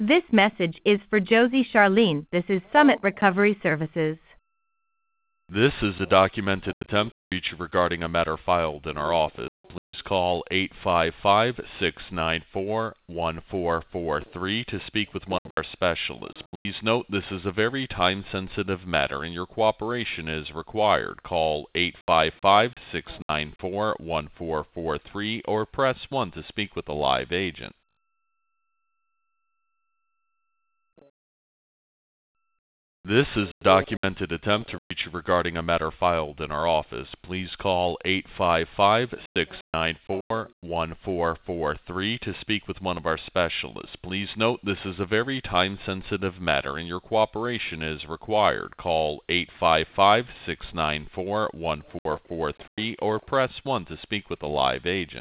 This message is for Josie Charlene. This is Summit Recovery Services. This is a documented attempt to reach you regarding a matter filed in our office. Please call 855-694-1443 to speak with one of our specialists. Please note this is a very time-sensitive matter and your cooperation is required. Call 855-694-1443 or press 1 to speak with a live agent. This is a documented attempt to reach you regarding a matter filed in our office. Please call 855-694-1443 to speak with one of our specialists. Please note this is a very time-sensitive matter and your cooperation is required. Call 855-694-1443 or press 1 to speak with a live agent.